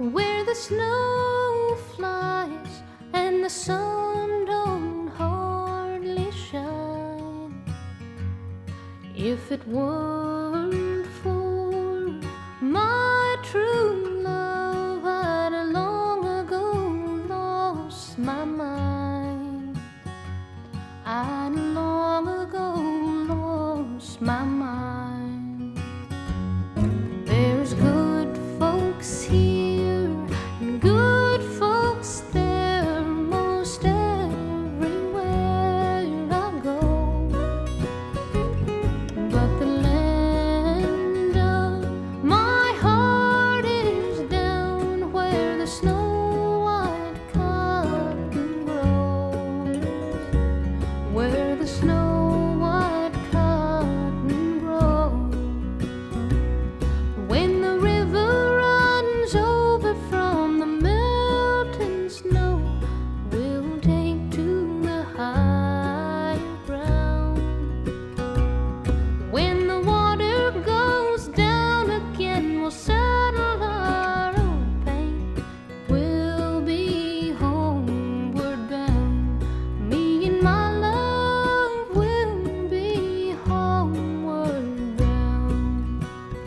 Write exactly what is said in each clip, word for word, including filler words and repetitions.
where the snow flies and the sun don't hardly shine. If it weren't for my true love, I'd long ago lost my mind. I'd long ago lost my mind. There's good folks here and good folks there, most everywhere I go. But the land of my heart is down where the snow-white cotton grows, where the snow-white cotton grows. When the river runs over from the melting snow, we'll take to the higher ground. When the water goes down again, we'll settle our own pain. We'll be homeward bound. Me and my love will be homeward bound.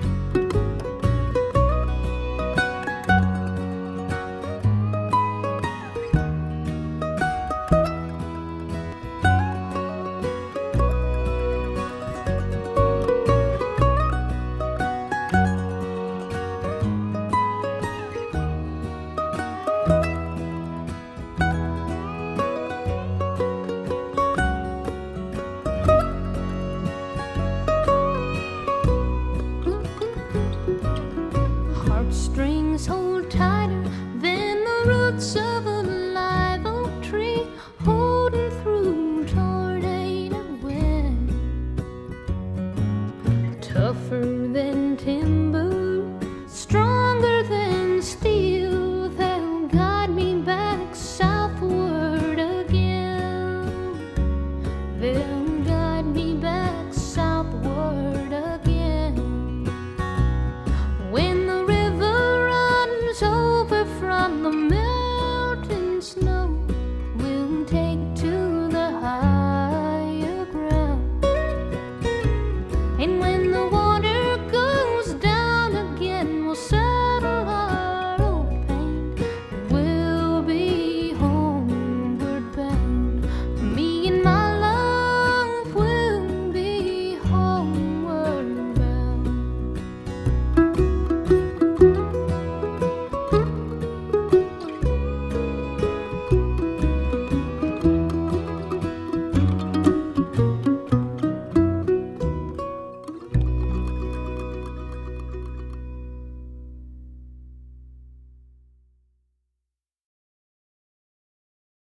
Heartstrings hold tighter than the roots of a live oak tree, holding through tornado wind. Tougher than timber, stronger than steel, they'll guide me back southward again. They'll guide me back southward again. When the river runs over from the melting snow,